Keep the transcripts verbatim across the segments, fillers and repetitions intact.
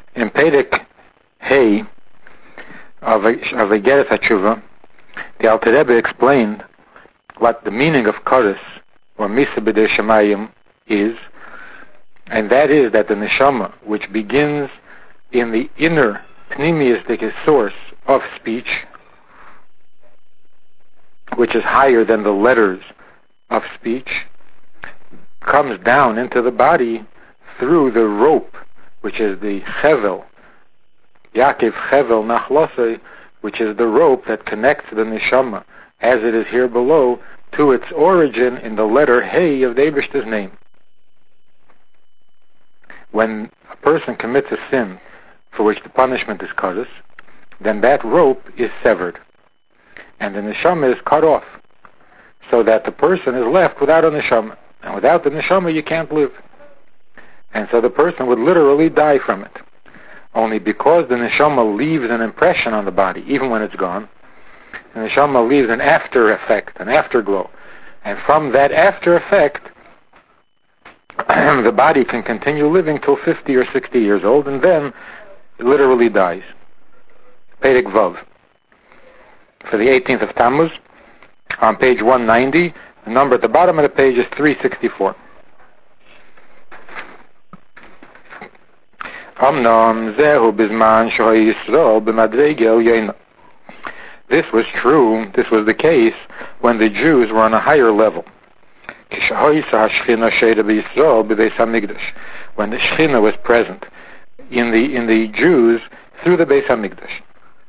In Perek Hey of Igeret HaTshuva, the Alter Rebbe explained what the meaning of Koros, or Misa B'dei Shemayim, is, and that is that the neshama, which begins in the inner pneumistic source of speech, which is higher than the letters of speech, comes down into the body through the rope, which is the chevel, Yaakov chevel nachlosei, which is the rope that connects the neshama, as it is here below, to its origin in the letter Hey of the Eibishter's name. When a person commits a sin for which the punishment is koros, then that rope is severed, and the neshama is cut off, so that the person is left without a neshama. And without the neshama, you can't live. And so the person would literally die from it. Only because the neshama leaves an impression on the body, even when it's gone, the neshama leaves an after effect, an afterglow. And from that after effect, the body can continue living till fifty or sixty years old, and then it literally dies. Perek Vav. For the eighteenth of Tammuz, on page one ninety, the number at the bottom of the page is three sixty-four. This was true, this was the case, when the Jews were on a higher level. When the Shechina was present in the in the Jews through the Beis HaMikdash.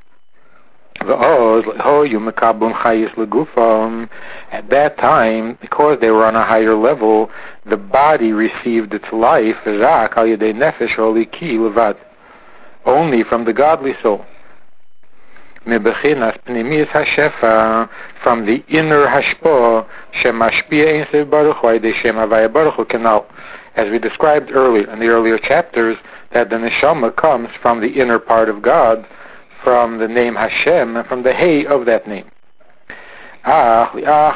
At that time, because they were on a higher level, the body received its life only from the godly soul. From the inner hashpah, as we described earlier in the earlier chapters, that the neshama comes from the inner part of God, from the name Hashem, and from the Hey of that name. But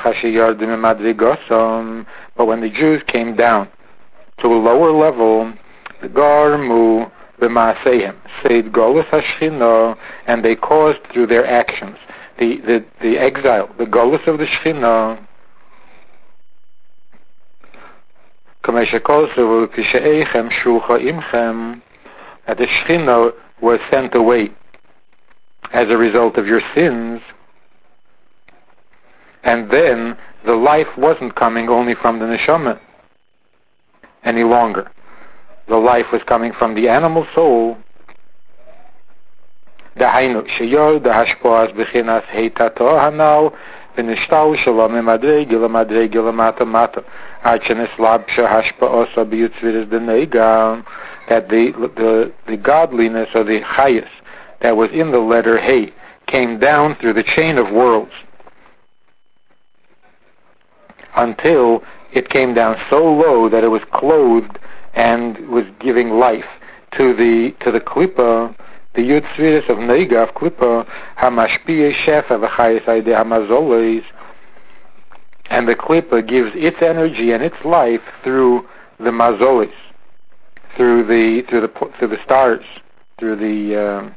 when the Jews came down to a lower level, the Garmu b'maasehem, said Golus Hashchina, and they caused through their actions the, the, the exile, the Golus of the Shechina, that the Shechina was sent away as a result of your sins, and then the life wasn't coming only from the neshama any longer. The life was coming from the animal soul. Dahainu sheyod hashpoas bechinas heitato hanal v'nishtal shalom emadrei gilamadrei gilamata mata archenes labsha hashpaosa biyutzviris deneiga, that the the the godliness or the chayus that was in the letter Hey came down through the chain of worlds until it came down so low that it was clothed and was giving life to the to the klipa, the Yud Tzviris of Neiga of klipa, hamashpiyeh shefa v'chayis aydei hamazoles, and the klipa gives its energy and its life through the mazoles, through the through the through the stars, through the uh,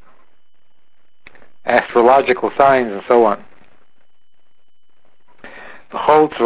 astrological signs and so on. And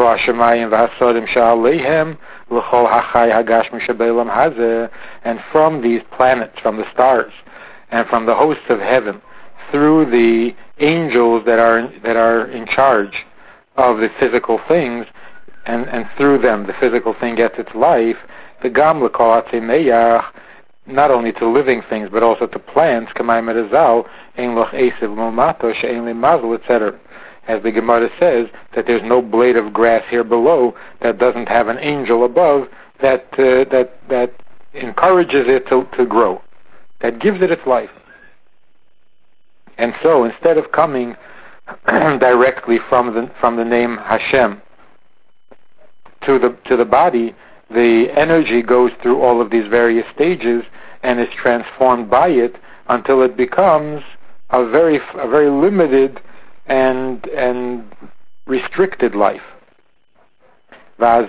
from these planets, from the stars, and from the hosts of heaven, through the angels that are that are in charge of the physical things, and, and through them the physical thing gets its life, the gam l'kol atzei not only to living things but also to plants, k'mayim erizal, ein loch esev momato, she'ein li mazel, et cetera. As the Gemara says, that there's no blade of grass here below that doesn't have an angel above that uh, that that encourages it to, to grow, that gives it its life. And so, instead of coming directly from the from the name Hashem to the to the body, the energy goes through all of these various stages and is transformed by it until it becomes a very a very limited and and restricted life. And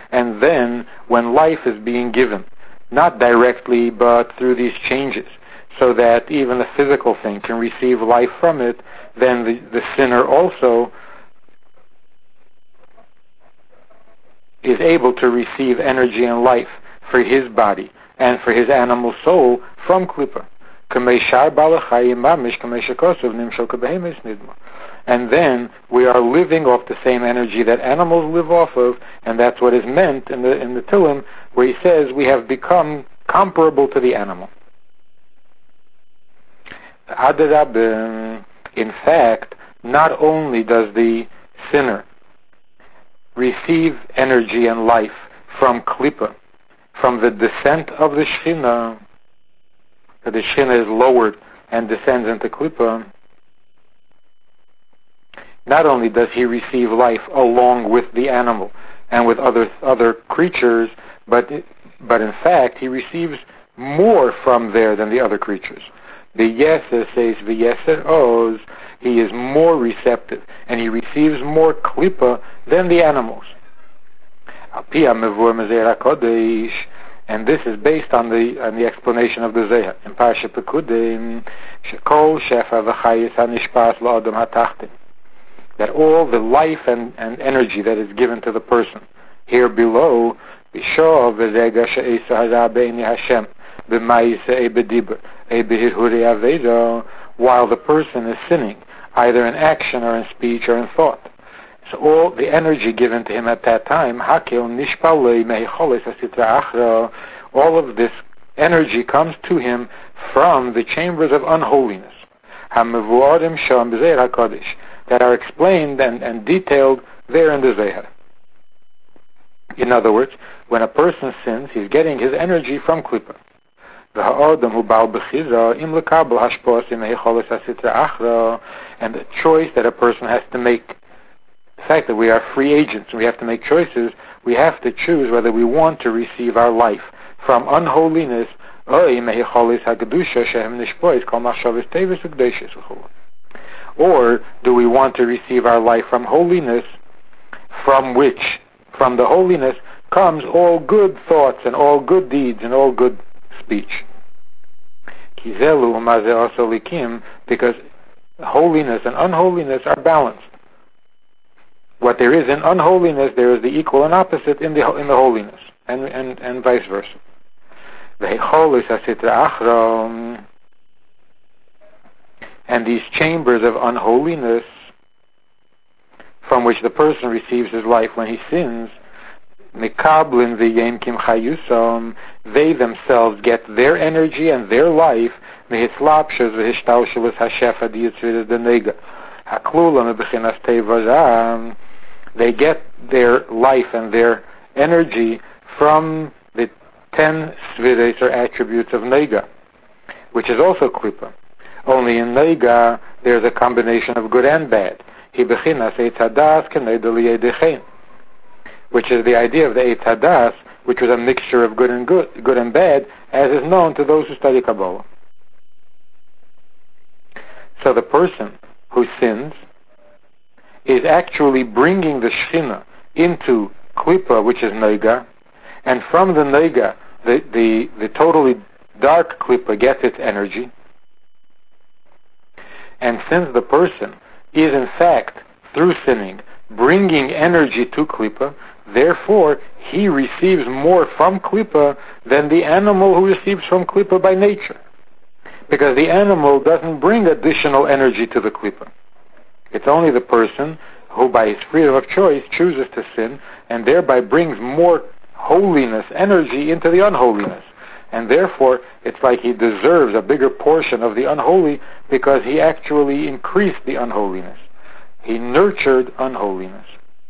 and then when life is being given, not directly but through these changes, so that even a physical thing can receive life from it, then the, the sinner also is able to receive energy and life for his body and for his animal soul from Klippa. And then we are living off the same energy that animals live off of, and that's what is meant in the in the Tillim, where he says we have become comparable to the animal. In fact, not only does the sinner receive energy and life from Klippa, from the descent of the Shechina, that the Shechina is lowered and descends into Klippa, not only does he receive life along with the animal and with other other creatures, but but in fact he receives more from there than the other creatures. The Yeser says the Yeser Oz, he is more receptive and he receives more Klippa than the animals. And this is based on the on the explanation of the Zohar in Parsha Pekudim, Shekol Shefa v'Chayis HaNishpas LaAdam HaTachtin, that all the life and, and energy that is given to the person here below, B'Shov v'Zega She'esa Hazah Be'ini Hashem B'Ma'isa E'Bediber E'Behirhuri Aveda, while the person is sinning, either in action or in speech or in thought. So all the energy given to him at that time, Hakil Nishpalei Mehicholis Asitra Achra, all of this energy comes to him from the chambers of unholiness, Hamevuadim Sham B'Zeir HaKadosh, that are explained and, and detailed there in the Zohar. In other words, when a person sins, he's getting his energy from Klippa. And the choice that a person has to make, the fact that we are free agents and we have to make choices, we have to choose whether we want to receive our life from unholiness, or do we want to receive our life from holiness, from which, from the holiness, comes all good thoughts and all good deeds and all good speech. Because holiness and unholiness are balanced. What there is in unholiness, there is the equal and opposite in the in the holiness, and and, and vice versa. And these chambers of unholiness, from which the person receives his life when he sins, Mekablin v'yemkim chayusam, they themselves get their energy and their life mehitzlapshas v'hishtalshelis hashefa diyitzvidas denega haklula mebechinas tevazam. They get their life and their energy from the ten svides or attributes of nega, which is also Klippa. Only in nega there's a combination of good and bad. Hi bechinas eitz hadas keneda liyedechein, which is the idea of the Eitz Hadas, which was a mixture of good and good, good and bad, as is known to those who study Kabbalah. So the person who sins is actually bringing the Shechina into Klippa, which is Neiga, and from the Neiga, the, the, the totally dark Klippa gets its energy. And since the person is in fact, through sinning, bringing energy to Klippa, therefore he receives more from Klippa than the animal who receives from Klippa by nature. Because the animal doesn't bring additional energy to the Klippa. It's only the person who by his freedom of choice chooses to sin and thereby brings more holiness, energy into the unholiness. And therefore it's like he deserves a bigger portion of the unholy because he actually increased the unholiness. He nurtured unholiness.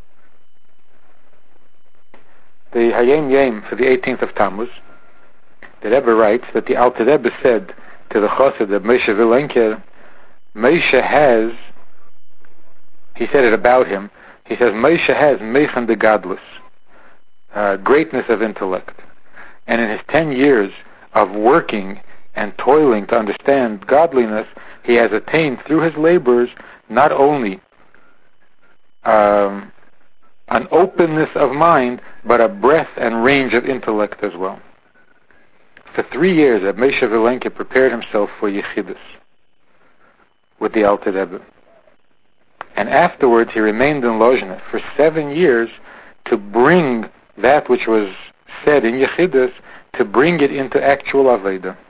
The Hayom Yom for the eighteenth of Tammuz, the Rebbe writes that the Alter Rebbe said to the Chassid of Moshe Vilenker, Moshe has, he said it about him, he says Moshe has Meichen de Gadlus, uh, greatness of intellect. And in his ten years of working and toiling to understand godliness, he has attained through his labors not only um, an openness of mind, but a breadth and range of intellect as well. For three years, Reb Moshe Vilenke prepared himself for Yechidus with the Alter Rebbe. And afterwards, he remained in Lozhne for seven years to bring that which was said in Yechidus, to bring it into actual Aveda.